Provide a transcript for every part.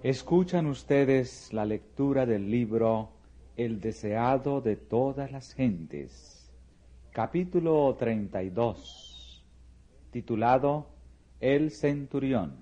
Escuchan ustedes la lectura del libro El deseado de todas las gentes, capítulo 32, titulado El centurión.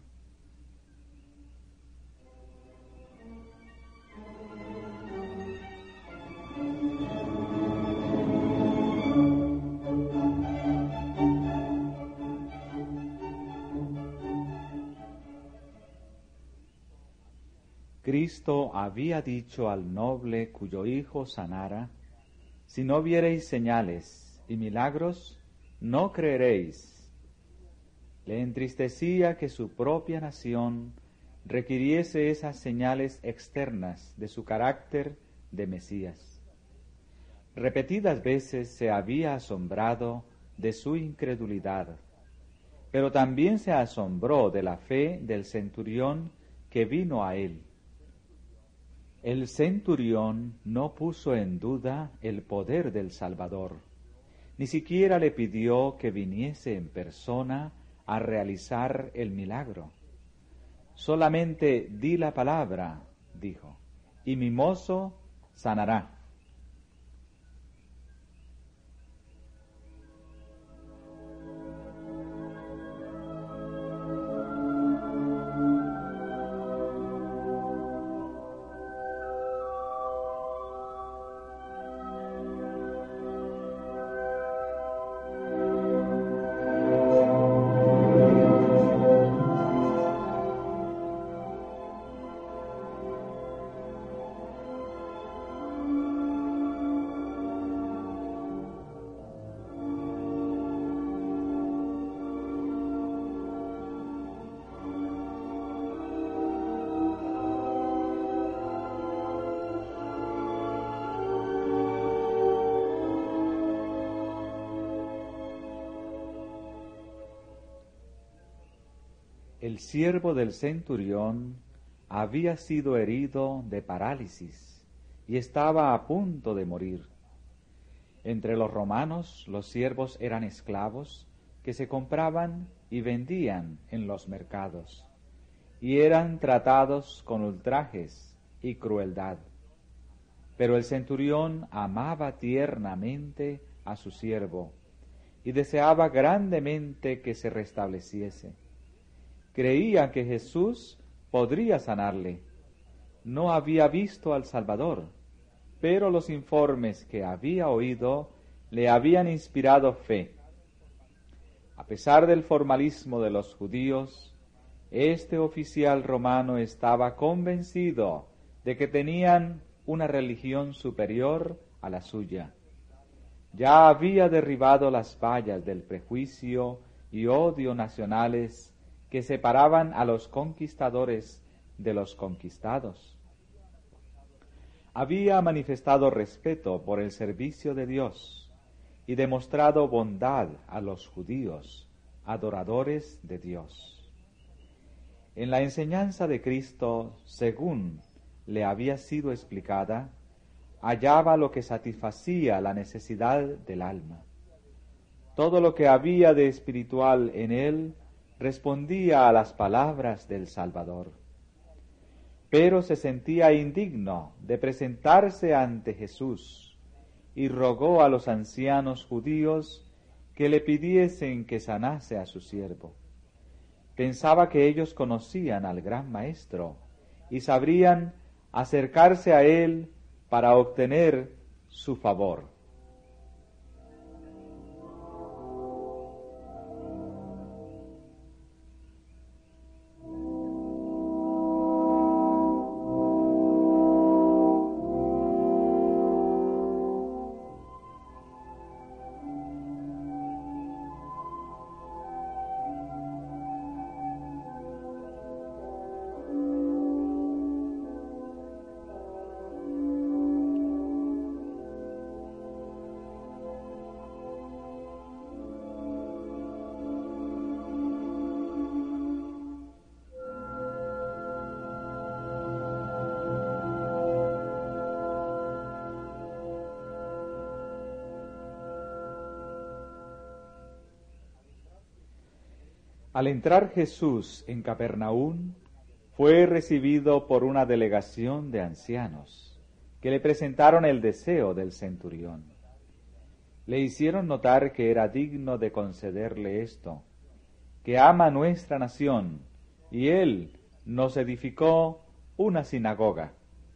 Cristo había dicho al noble cuyo hijo sanara: si no viereis señales y milagros, no creeréis. Le entristecía que su propia nación requiriese esas señales externas de su carácter de Mesías. Repetidas veces se había asombrado de su incredulidad, pero también se asombró de la fe del centurión que vino a él. El centurión no puso en duda el poder del Salvador, ni siquiera le pidió que viniese en persona a realizar el milagro. Solamente di la palabra, dijo, y mi mozo sanará. El siervo del centurión había sido herido de parálisis y estaba a punto de morir. Entre los romanos, los siervos eran esclavos que se compraban y vendían en los mercados, y eran tratados con ultrajes y crueldad. Pero el centurión amaba tiernamente a su siervo y deseaba grandemente que se restableciese. Creía que Jesús podría sanarle. No había visto al Salvador, pero los informes que había oído le habían inspirado fe. A pesar del formalismo de los judíos, este oficial romano estaba convencido de que tenían una religión superior a la suya. Ya había derribado las vallas del prejuicio y odio nacionales que separaban a los conquistadores de los conquistados. Había manifestado respeto por el servicio de Dios y demostrado bondad a los judíos, adoradores de Dios. En la enseñanza de Cristo, según le había sido explicada, hallaba lo que satisfacía la necesidad del alma. Todo lo que había de espiritual en él respondía a las palabras del Salvador. Pero se sentía indigno de presentarse ante Jesús y rogó a los ancianos judíos que le pidiesen que sanase a su siervo. Pensaba que ellos conocían al gran maestro y sabrían acercarse a él para obtener su favor. Al entrar Jesús en Capernaum, fue recibido por una delegación de ancianos, que le presentaron el deseo del centurión. Le hicieron notar que era digno de concederle esto, que ama nuestra nación, y él nos edificó una sinagoga.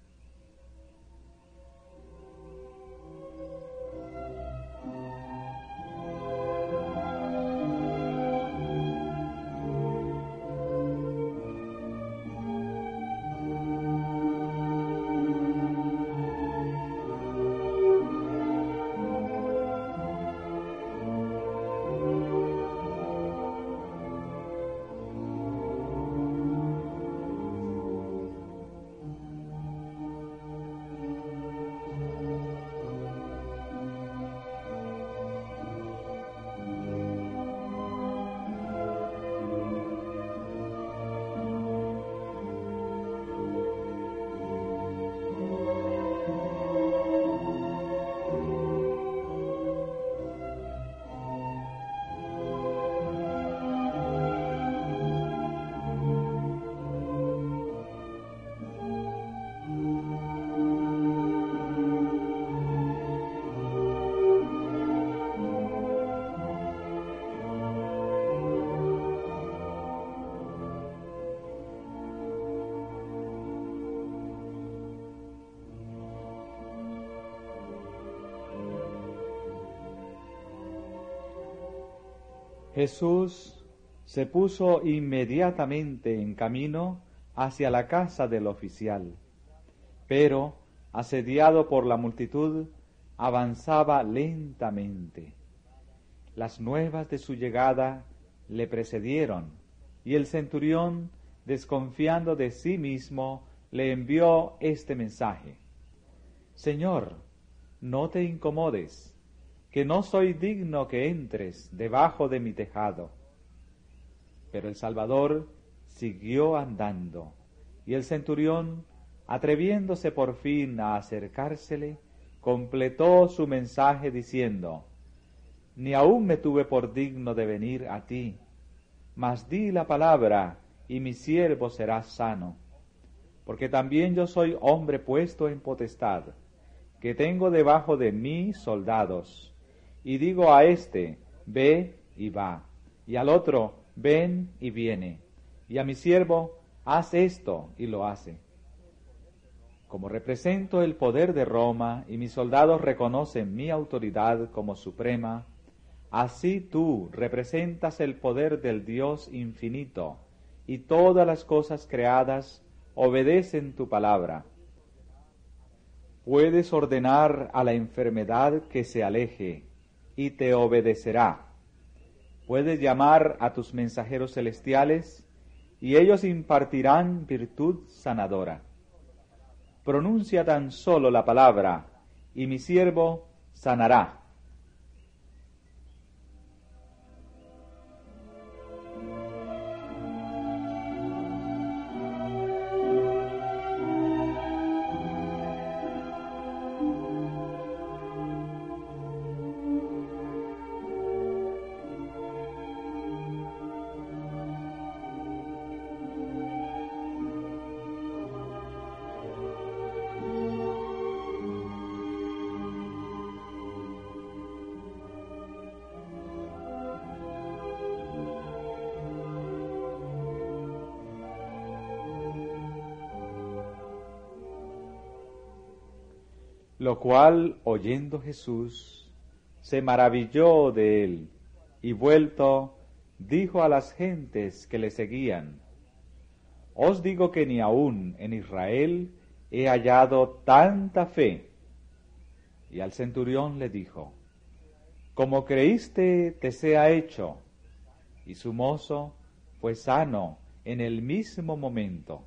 Jesús se puso inmediatamente en camino hacia la casa del oficial, pero, asediado por la multitud, avanzaba lentamente. Las nuevas de su llegada le precedieron, y el centurión, desconfiando de sí mismo, le envió este mensaje: Señor, no te incomodes, que no soy digno que entres debajo de mi tejado. Pero el Salvador siguió andando, y el centurión, atreviéndose por fin a acercársele, completó su mensaje diciendo: Ni aún me tuve por digno de venir a ti, mas di la palabra, y mi siervo será sano. Porque también yo soy hombre puesto en potestad, que tengo debajo de mí soldados, y digo a éste, ve y va, y al otro, ven y viene, y a mi siervo, haz esto, y lo hace. Como represento el poder de Roma, y mis soldados reconocen mi autoridad como suprema, así tú representas el poder del Dios infinito, y todas las cosas creadas obedecen tu palabra. Puedes ordenar a la enfermedad que se aleje, y te obedecerá. Puedes llamar a tus mensajeros celestiales, y ellos impartirán virtud sanadora. Pronuncia tan solo la palabra, y mi siervo sanará. Lo cual, oyendo Jesús, se maravilló de él, y vuelto, dijo a las gentes que le seguían: Os digo que ni aun en Israel he hallado tanta fe. Y al centurión le dijo: Como creíste, te sea hecho. Y su mozo fue sano en el mismo momento.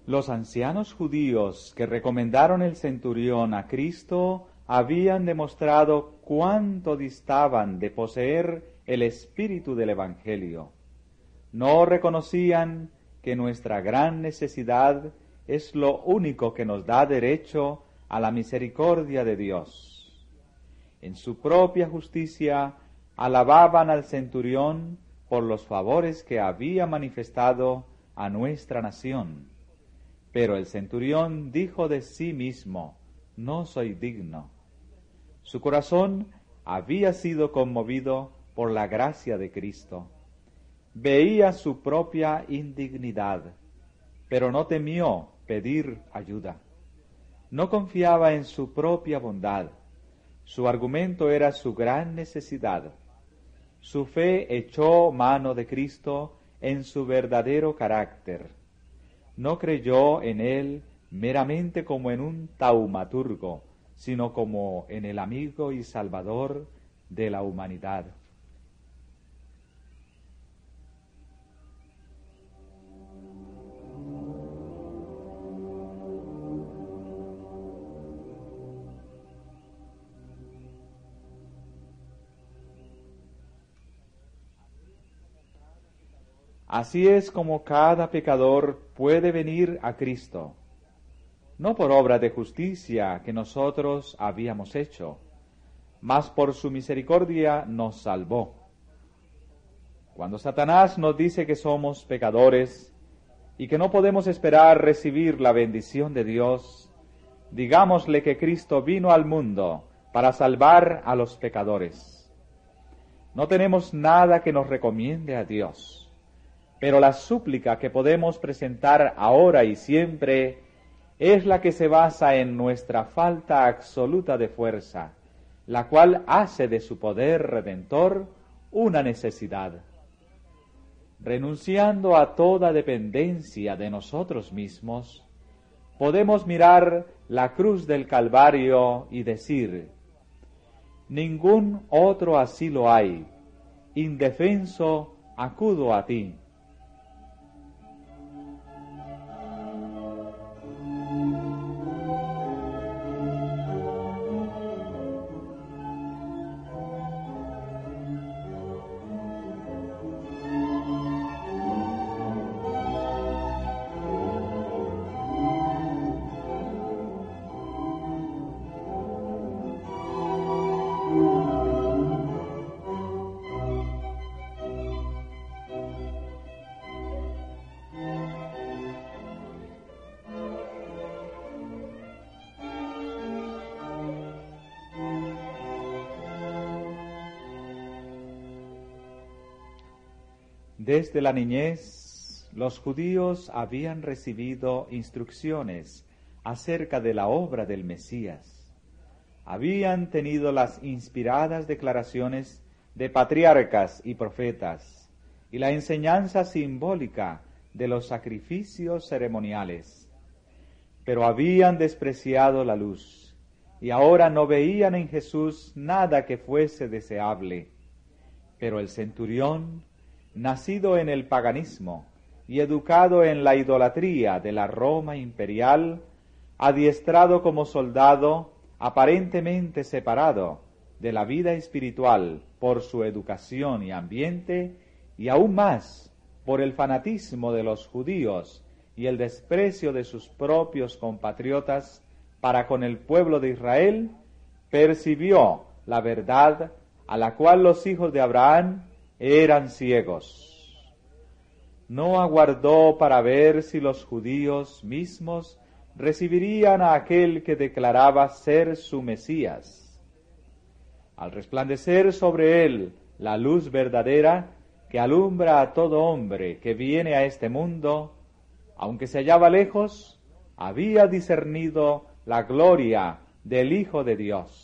Los ancianos judíos que recomendaron el centurión a Cristo habían demostrado cuánto distaban de poseer el espíritu del Evangelio. No reconocían que nuestra gran necesidad es lo único que nos da derecho a la misericordia de Dios. En su propia justicia alababan al centurión por los favores que había manifestado a nuestra nación. Pero el centurión dijo de sí mismo: no soy digno. Su corazón había sido conmovido por la gracia de Cristo. Veía su propia indignidad, pero no temió pedir ayuda. No confiaba en su propia bondad. Su argumento era su gran necesidad. Su fe echó mano de Cristo en su verdadero carácter. No creyó en él meramente como en un taumaturgo, sino como en el amigo y salvador de la humanidad. Así es como cada pecador puede venir a Cristo, no por obra de justicia que nosotros habíamos hecho, mas por su misericordia nos salvó. Cuando Satanás nos dice que somos pecadores y que no podemos esperar recibir la bendición de Dios, digámosle que Cristo vino al mundo para salvar a los pecadores. No tenemos nada que nos recomiende a Dios. Pero la súplica que podemos presentar ahora y siempre es la que se basa en nuestra falta absoluta de fuerza, la cual hace de su poder redentor una necesidad. Renunciando a toda dependencia de nosotros mismos, podemos mirar la cruz del Calvario y decir: ningún otro asilo hay, indefenso acudo a ti. Desde la niñez, los judíos habían recibido instrucciones acerca de la obra del Mesías. Habían tenido las inspiradas declaraciones de patriarcas y profetas y la enseñanza simbólica de los sacrificios ceremoniales. Pero habían despreciado la luz y ahora no veían en Jesús nada que fuese deseable. Pero el centurión, nacido en el paganismo y educado en la idolatría de la Roma imperial, adiestrado como soldado, aparentemente separado de la vida espiritual por su educación y ambiente, y aún más por el fanatismo de los judíos y el desprecio de sus propios compatriotas para con el pueblo de Israel, percibió la verdad a la cual los hijos de Abraham eran ciegos. No aguardó para ver si los judíos mismos recibirían a aquel que declaraba ser su Mesías. Al resplandecer sobre él la luz verdadera que alumbra a todo hombre que viene a este mundo, aunque se hallaba lejos, había discernido la gloria del Hijo de Dios.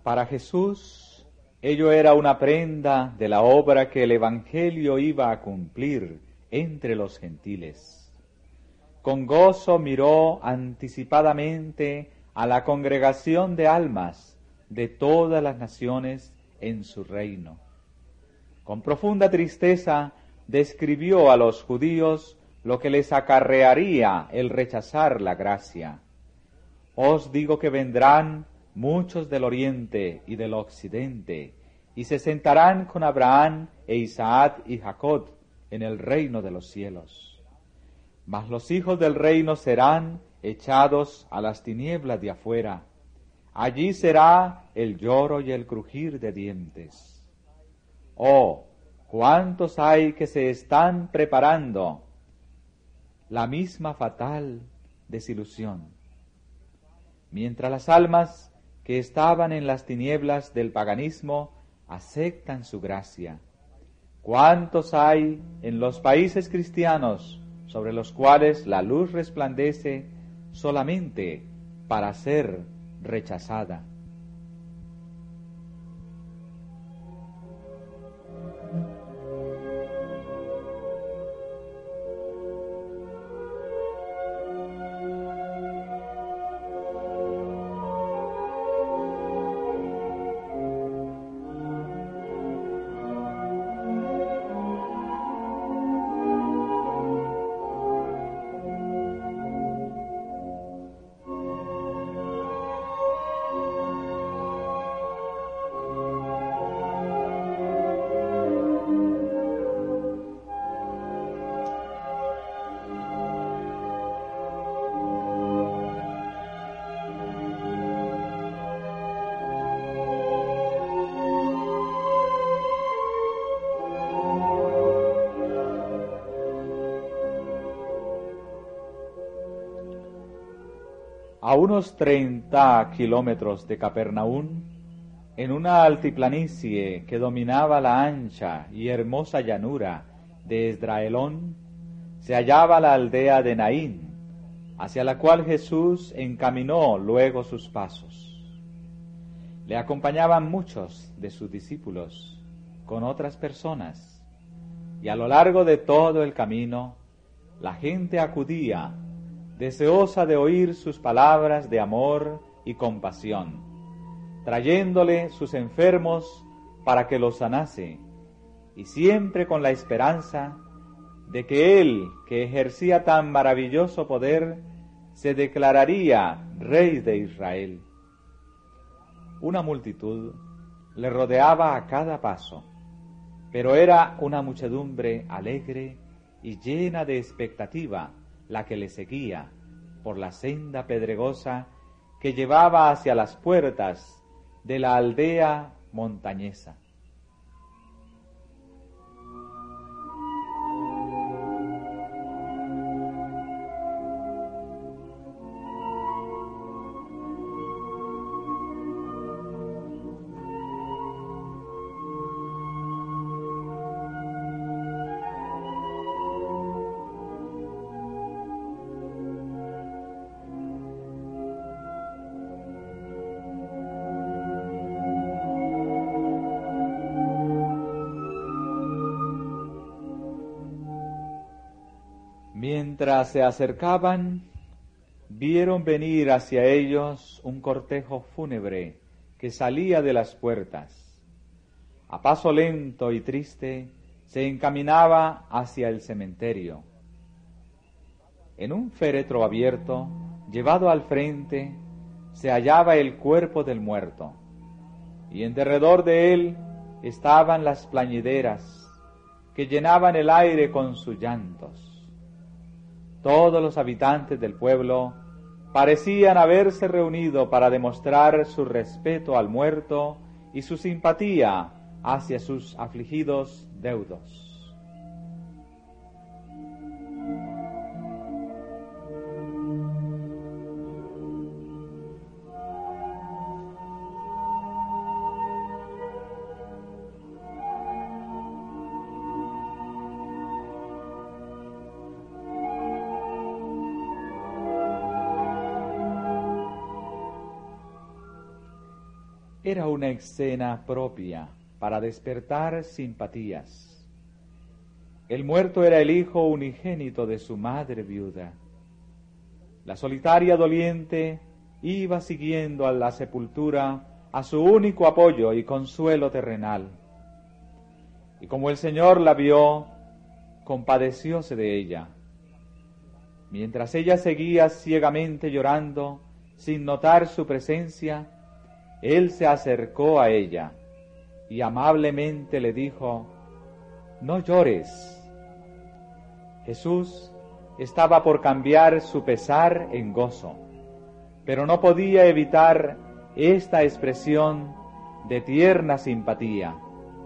Para Jesús, ello era una prenda de la obra que el Evangelio iba a cumplir entre los gentiles. Con gozo miró anticipadamente a la congregación de almas de todas las naciones en su reino. Con profunda tristeza describió a los judíos lo que les acarrearía el rechazar la gracia. Os digo que vendrán muchos del oriente y del occidente, y se sentarán con Abraham e Isaac y Jacob en el reino de los cielos. Mas los hijos del reino serán echados a las tinieblas de afuera. Allí será el lloro y el crujir de dientes. Oh, cuántos hay que se están preparando la misma fatal desilusión. Mientras las almas que estaban en las tinieblas del paganismo aceptan su gracia. ¿Cuántos hay en los países cristianos sobre los cuales la luz resplandece solamente para ser rechazada? A unos 30 kilómetros de Capernaum, en una altiplanicie que dominaba la ancha y hermosa llanura de Esdraelón, se hallaba la aldea de Naín, hacia la cual Jesús encaminó luego sus pasos. Le acompañaban muchos de sus discípulos con otras personas, y a lo largo de todo el camino la gente acudía deseosa de oír sus palabras de amor y compasión, trayéndole sus enfermos para que los sanase, y siempre con la esperanza de que él, que ejercía tan maravilloso poder, se declararía Rey de Israel. Una multitud le rodeaba a cada paso, pero era una muchedumbre alegre y llena de expectativa la que le seguía por la senda pedregosa que llevaba hacia las puertas de la aldea montañesa. Mientras se acercaban, vieron venir hacia ellos un cortejo fúnebre que salía de las puertas. A paso lento y triste se encaminaba hacia el cementerio. En un féretro abierto, llevado al frente, se hallaba el cuerpo del muerto, y en derredor de él estaban las plañideras que llenaban el aire con sus llantos. Todos los habitantes del pueblo parecían haberse reunido para demostrar su respeto al muerto y su simpatía hacia sus afligidos deudos. Era una escena propia para despertar simpatías. El muerto era el hijo unigénito de su madre viuda. La solitaria doliente iba siguiendo a la sepultura a su único apoyo y consuelo terrenal. Y como el Señor la vio, compadecióse de ella. Mientras ella seguía ciegamente llorando, sin notar su presencia, Él se acercó a ella y amablemente le dijo: «No llores». Jesús estaba por cambiar su pesar en gozo, pero no podía evitar esta expresión de tierna simpatía.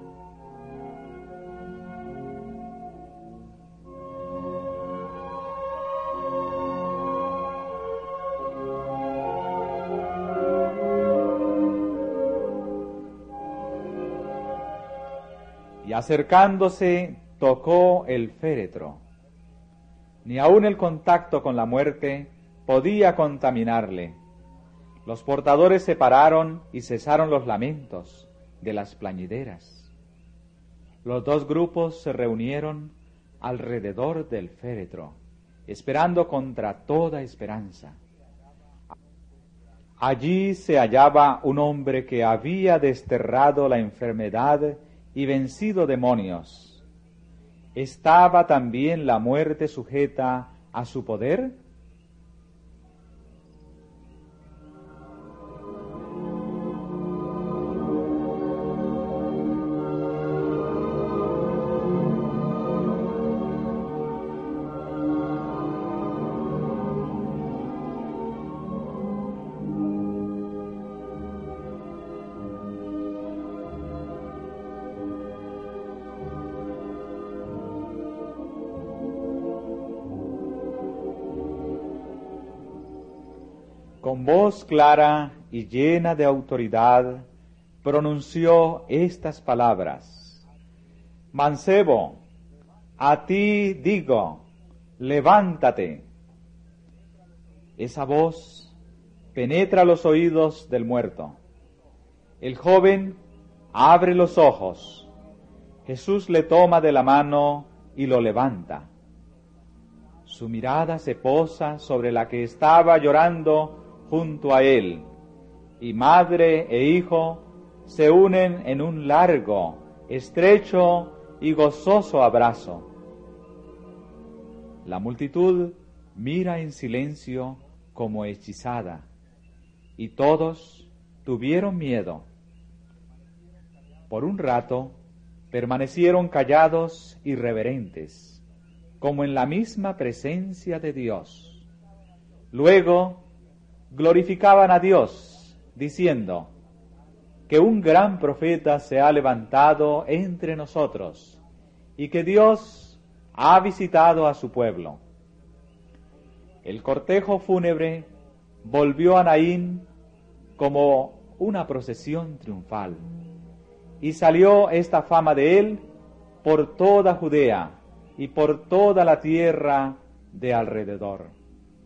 Y acercándose, tocó el féretro. Ni aun el contacto con la muerte podía contaminarle. Los portadores se pararon y cesaron los lamentos de las plañideras. Los dos grupos se reunieron alrededor del féretro, esperando contra toda esperanza. Allí se hallaba un hombre que había desterrado la enfermedad y vencido demonios. ¿Estaba también la muerte sujeta a su poder? Con voz clara y llena de autoridad, pronunció estas palabras: «Mancebo, a ti digo, levántate». Esa voz penetra los oídos del muerto. El joven abre los ojos. Jesús le toma de la mano y lo levanta. Su mirada se posa sobre la que estaba llorando junto a él, y madre e hijo se unen en un largo, estrecho y gozoso abrazo. La multitud mira en silencio como hechizada, y todos tuvieron miedo. Por un rato permanecieron callados y reverentes, como en la misma presencia de Dios. Luego glorificaban a Dios, diciendo: «Que un gran profeta se ha levantado entre nosotros, y que Dios ha visitado a su pueblo». El cortejo fúnebre volvió a Naín como una procesión triunfal, y salió esta fama de él por toda Judea y por toda la tierra de alrededor.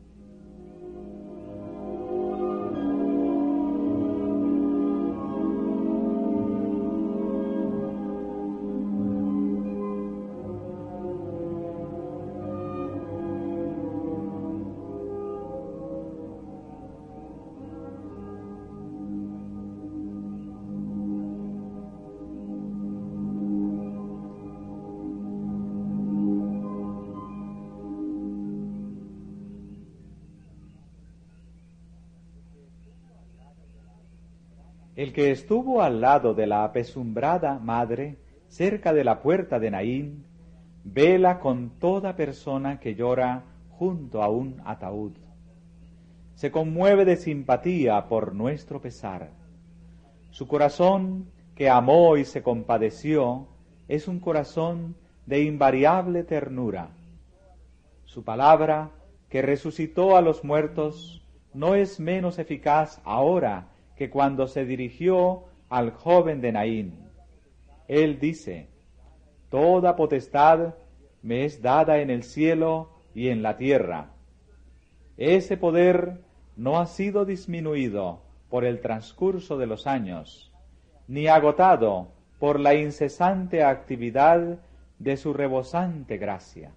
El que estuvo al lado de la apesumbrada madre, cerca de la puerta de Naín, vela con toda persona que llora junto a un ataúd. Se conmueve de simpatía por nuestro pesar. Su corazón, que amó y se compadeció, es un corazón de invariable ternura. Su palabra, que resucitó a los muertos, no es menos eficaz ahora que cuando se dirigió al joven de Naín. Él dice: «Toda potestad me es dada en el cielo y en la tierra». Ese poder no ha sido disminuido por el transcurso de los años, ni agotado por la incesante actividad de su rebosante gracia.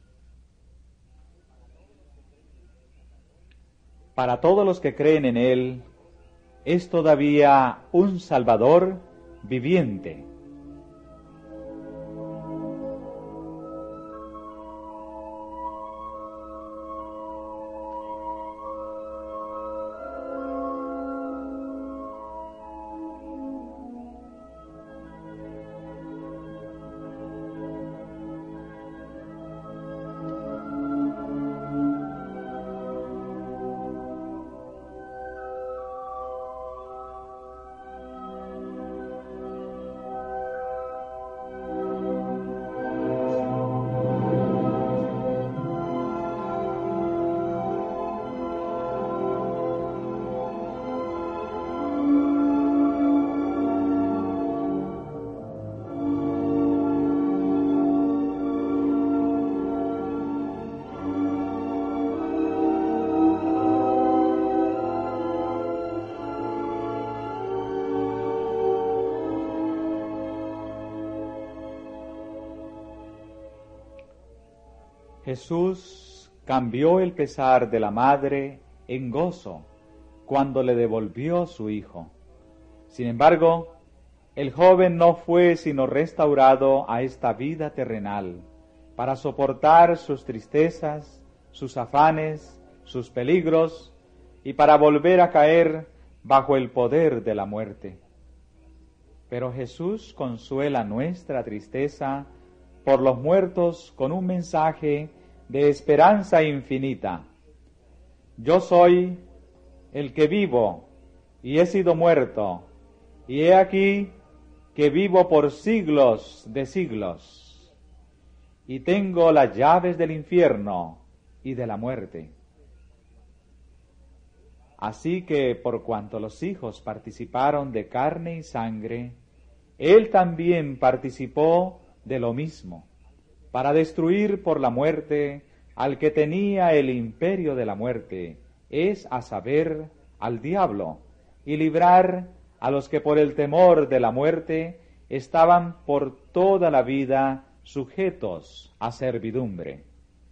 Para todos los que creen en Él, es todavía un Salvador viviente. Jesús cambió el pesar de la madre en gozo cuando le devolvió su hijo. Sin embargo, el joven no fue sino restaurado a esta vida terrenal para soportar sus tristezas, sus afanes, sus peligros y para volver a caer bajo el poder de la muerte. Pero Jesús consuela nuestra tristeza por los muertos con un mensaje de esperanza infinita. Yo soy el que vivo y he sido muerto, y he aquí que vivo por siglos de siglos, y tengo las llaves del infierno y de la muerte. Así que por cuanto los hijos participaron de carne y sangre, Él también participó de lo mismo, para destruir por la muerte al que tenía el imperio de la muerte, es a saber, al diablo, y librar a los que por el temor de la muerte estaban por toda la vida sujetos a servidumbre.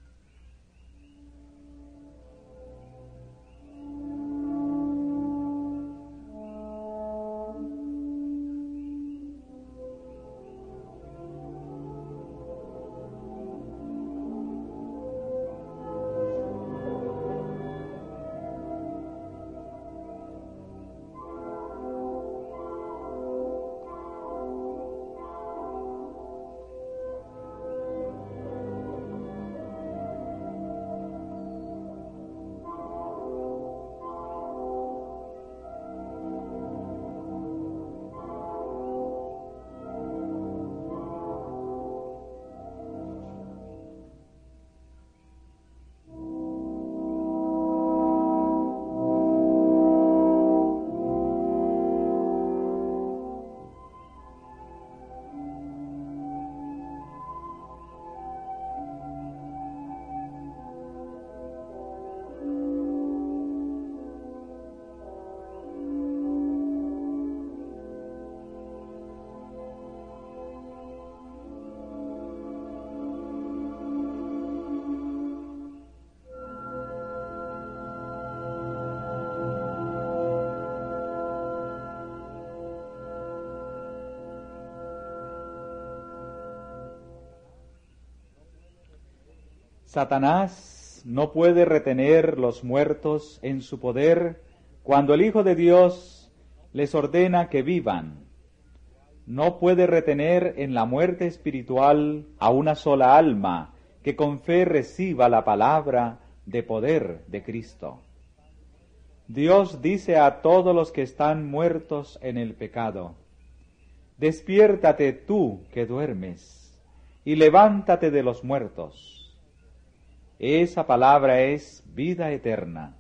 Satanás no puede retener los muertos en su poder cuando el Hijo de Dios les ordena que vivan. No puede retener en la muerte espiritual a una sola alma que con fe reciba la palabra de poder de Cristo. Dios dice a todos los que están muertos en el pecado: despiértate tú que duermes, y levántate de los muertos. Esa palabra es vida eterna.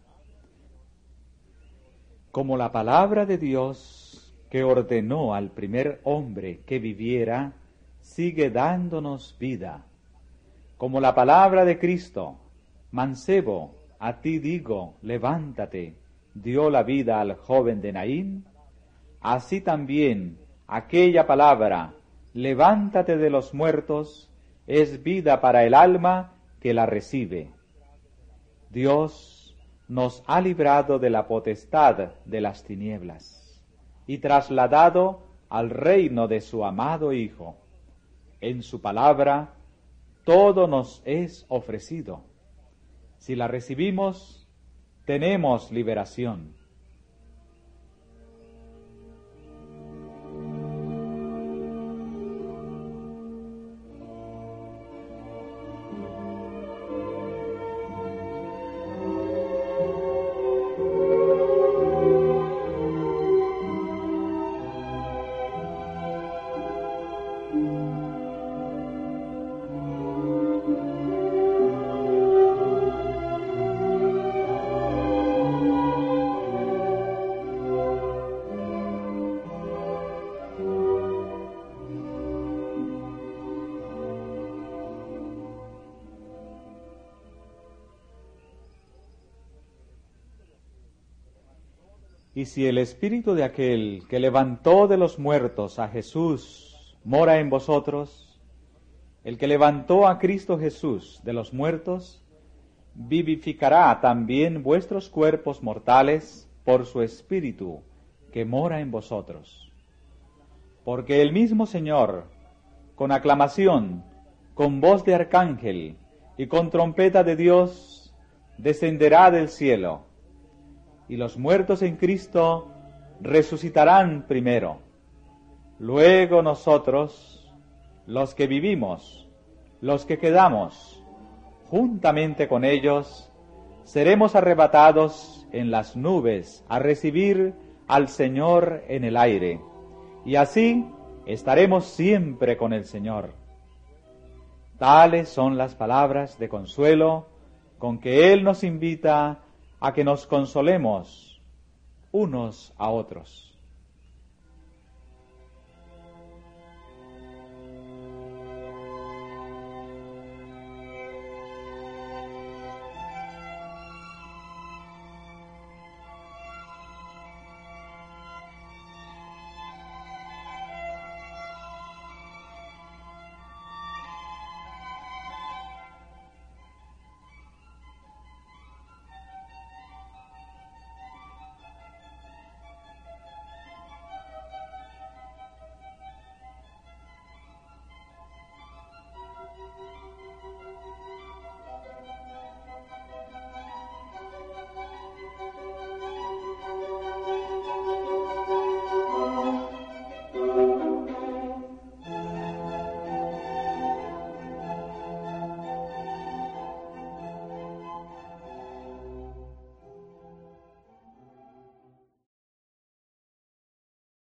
Como la palabra de Dios que ordenó al primer hombre que viviera, sigue dándonos vida. Como la palabra de Cristo: mancebo, a ti digo, levántate, dio la vida al joven de Naín, así también aquella palabra, levántate de los muertos, es vida para el alma que la recibe. Dios nos ha librado de la potestad de las tinieblas y trasladado al reino de su amado Hijo. En su palabra todo nos es ofrecido. Si la recibimos, tenemos liberación. Y si el espíritu de aquel que levantó de los muertos a Jesús mora en vosotros, el que levantó a Cristo Jesús de los muertos, vivificará también vuestros cuerpos mortales por su espíritu que mora en vosotros. Porque el mismo Señor, con aclamación, con voz de arcángel y con trompeta de Dios, descenderá del cielo, y los muertos en Cristo resucitarán primero. Luego nosotros, los que vivimos, los que quedamos, juntamente con ellos, seremos arrebatados en las nubes a recibir al Señor en el aire, y así estaremos siempre con el Señor. Tales son las palabras de consuelo con que Él nos invita a que nos consolemos unos a otros.